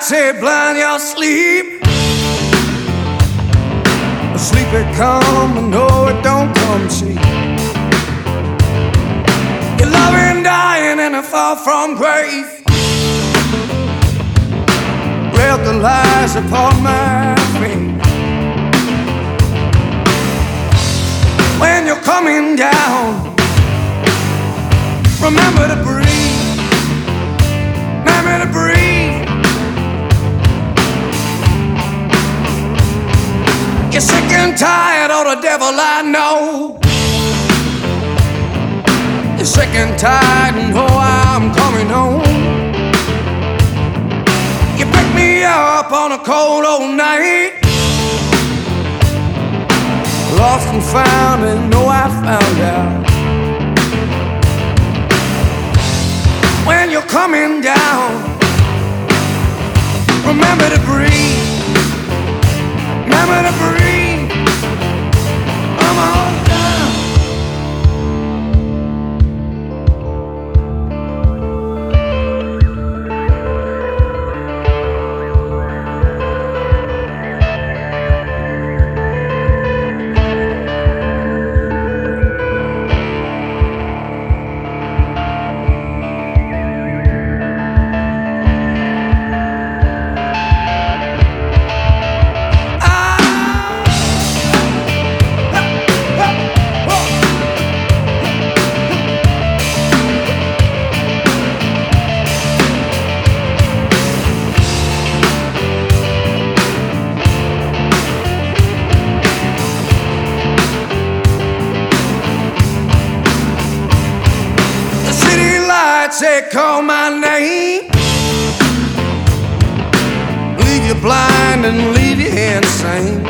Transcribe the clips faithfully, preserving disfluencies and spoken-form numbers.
say blind your sleep. Sleep it come, but no it don't come cheap. You're loving, dying, and a far from grave. Read the lies upon my face. When you're coming down, remember to breathe. Remember to breathe. You're sick and tired of the devil, I know. You're sick and tired and oh, I'm coming home. You picked me up on a cold old night. Lost and found and know I found out. When you're coming down, remember to breathe. Remember to breathe. Come on down. Say call my name. Leave you blind and leave you insane.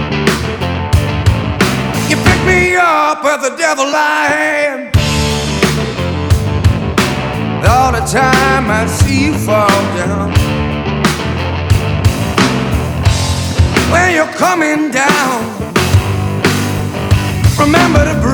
You pick me up with the devil I am. All the time I see you fall down. When you're coming down, remember to breathe.